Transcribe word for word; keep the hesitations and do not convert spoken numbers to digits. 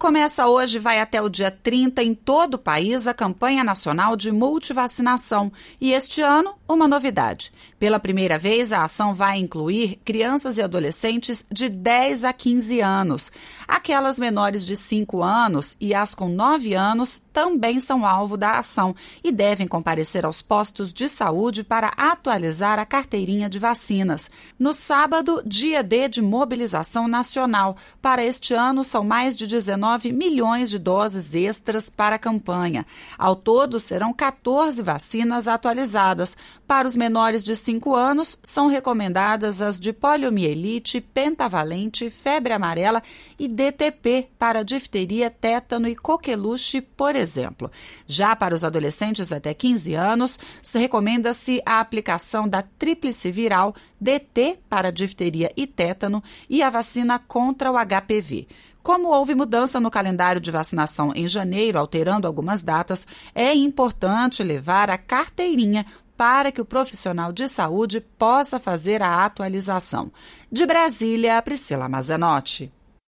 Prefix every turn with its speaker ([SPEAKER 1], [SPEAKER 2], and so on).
[SPEAKER 1] Começa hoje e vai até o dia trinta em todo o país a campanha nacional de multivacinação. E este ano, uma novidade. Pela primeira vez, a ação vai incluir crianças e adolescentes de dez a quinze anos. Aquelas menores de cinco anos e as com nove anos também são alvo da ação e devem comparecer aos postos de saúde para atualizar a carteirinha de vacinas. No sábado, dia D de mobilização nacional. Para este ano, são mais de dezenove milhões de doses extras para a campanha. Ao todo, serão quatorze vacinas atualizadas. Para os menores de cinco anos, são recomendadas as de poliomielite, pentavalente, febre amarela e D T P para difteria, tétano e coqueluche, por exemplo. Já para os adolescentes até quinze anos, se recomenda-se a aplicação da tríplice viral, D T para difteria e tétano e a vacina contra o H P V. Como houve mudança no calendário de vacinação em janeiro, alterando algumas datas, é importante levar a carteirinha para que o profissional de saúde possa fazer a atualização. De Brasília, Priscila Mazenotti.